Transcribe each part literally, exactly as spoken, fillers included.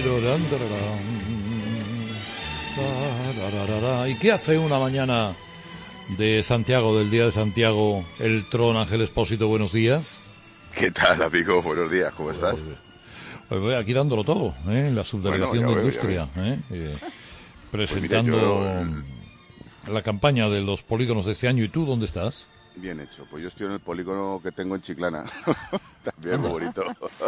¿Y qué hace una mañana de Santiago, del Día de Santiago, el Tron Ángel Expósito? Buenos días. ¿Qué tal, amigo? Buenos días, ¿cómo estás? Pues voy aquí dándolo todo, ¿eh? En la subdelegación Bueno, de veo, Industria, ¿eh? Eh, presentando pues mira, yo... la campaña de los polígonos de este año. ¿Y tú dónde estás? Bien hecho, pues yo estoy en el polígono que tengo en Chiclana. También muy bonito.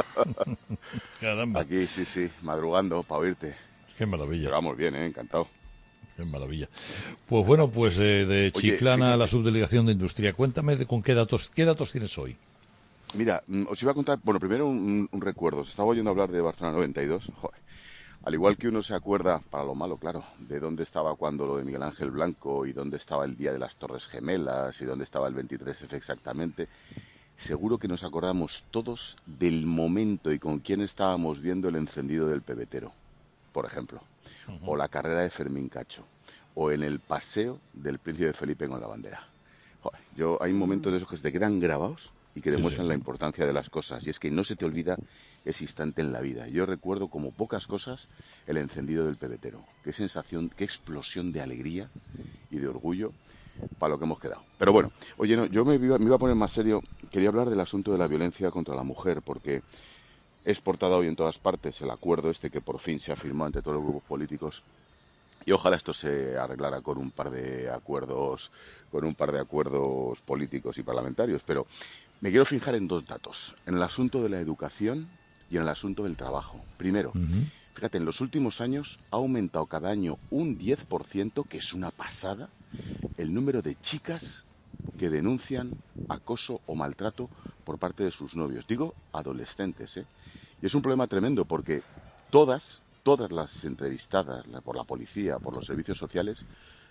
Caramba. Aquí, sí, sí, madrugando para oírte. Qué maravilla. Pero vamos bien, ¿eh? Encantado. Qué maravilla. Pues bueno, pues eh, de Chiclana a la subdelegación de Industria. Cuéntame de, con qué datos, qué datos tienes hoy. Mira, os iba a contar, bueno, primero un, un recuerdo. Os estaba oyendo hablar de Barcelona noventa y dos. Joder. Al igual que uno se acuerda, para lo malo, claro, de dónde estaba cuando lo de Miguel Ángel Blanco y dónde estaba el día de las Torres Gemelas y dónde estaba el veintitrés efe exactamente, seguro que nos acordamos todos del momento y con quién estábamos viendo el encendido del pebetero, por ejemplo, uh-huh. o la carrera de Fermín Cacho, o en el paseo del Príncipe Felipe con la bandera. Joder, yo, hay momentos de esos que se te quedan grabados y que demuestran sí, sí. la importancia de las cosas. Y es que no se te olvida ese instante en la vida. Yo recuerdo como pocas cosas el encendido del pebetero. Qué sensación, qué explosión de alegría y de orgullo para lo que hemos quedado. Pero bueno, oye, no, yo me iba, me iba a poner más serio. Quería hablar del asunto de la violencia contra la mujer, porque es portada hoy en todas partes el acuerdo este que por fin se ha firmado entre todos los grupos políticos. Y ojalá esto se arreglara con un par de acuerdos, con un par de acuerdos políticos y parlamentarios. Pero me quiero fijar en dos datos, en el asunto de la educación y en el asunto del trabajo. Primero, uh-huh. fíjate, en los últimos años ha aumentado cada año un diez por ciento, que es una pasada, el número de chicas que denuncian acoso o maltrato por parte de sus novios. Digo, adolescentes, ¿eh? Y es un problema tremendo porque todas, todas las entrevistadas por la policía, por los servicios sociales,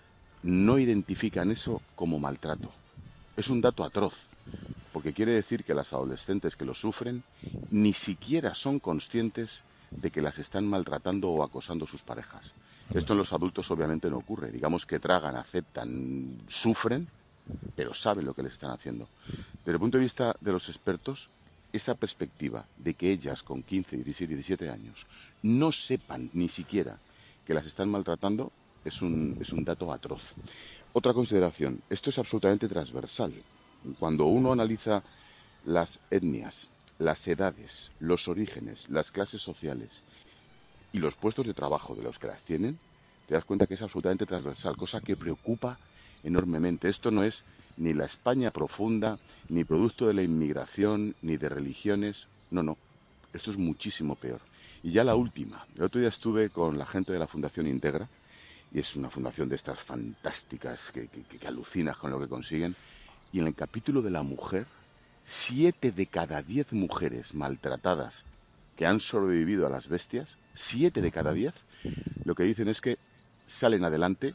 no identifican eso como maltrato. Es un dato atroz. Porque quiere decir que las adolescentes que lo sufren ni siquiera son conscientes de que las están maltratando o acosando sus parejas. Esto en los adultos obviamente no ocurre. Digamos que tragan, aceptan, sufren, pero saben lo que les están haciendo. Desde el punto de vista de los expertos, esa perspectiva de que ellas con quince, diecisiete, diecisiete años no sepan ni siquiera que las están maltratando es un, es un dato atroz. Otra consideración, esto es absolutamente transversal. Cuando uno analiza las etnias, las edades, los orígenes, las clases sociales y los puestos de trabajo de los que las tienen, te das cuenta que es absolutamente transversal, cosa que preocupa enormemente. Esto no es ni la España profunda, ni producto de la inmigración, ni de religiones. No, no. Esto es muchísimo peor. Y ya la última. El otro día estuve con la gente de la Fundación Integra, y es una fundación de estas fantásticas que, que, que alucinas con lo que consiguen. Y en el capítulo de la mujer, siete de cada diez mujeres maltratadas que han sobrevivido a las bestias, siete de cada diez, lo que dicen es que salen adelante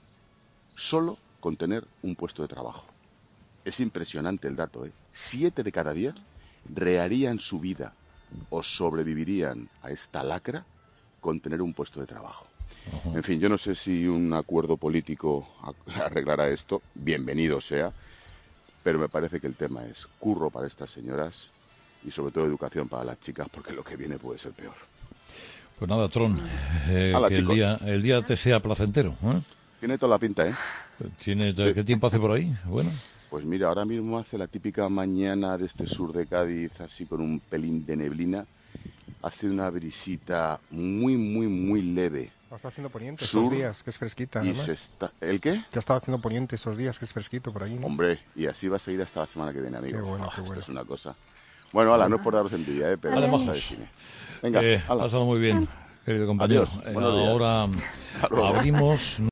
solo con tener un puesto de trabajo. Es impresionante el dato, ¿eh? Siete de cada diez reharían su vida o sobrevivirían a esta lacra con tener un puesto de trabajo. Uh-huh. En fin, yo no sé si un acuerdo político arreglará esto, bienvenido sea, pero me parece que el tema es curro para estas señoras y sobre todo educación para las chicas, porque lo que viene puede ser peor. Pues nada, Tron, eh, Hala, que el día, el día te sea placentero, ¿eh? Tiene toda la pinta, ¿eh? ¿Tiene, ¿Qué sí. tiempo hace por ahí? Bueno. Pues mira, ahora mismo hace la típica mañana de este sur de Cádiz, así con un pelín de neblina. Hace una brisita muy, muy, muy leve. Está haciendo poniente estos días, que es fresquita, además. Está... ¿El qué? Que ha estado haciendo poniente estos días, que es fresquito por allí, ¿no? Hombre, y así va a seguir hasta la semana que viene, amigo. Qué bueno, oh, qué bueno. Esto es una cosa. Bueno, ala, no es por daros envidia, ¿eh? Pero vamos de cine. Venga, eh, pásalo muy bien, querido compañero. Adiós. Buenos días. Ahora abrimos...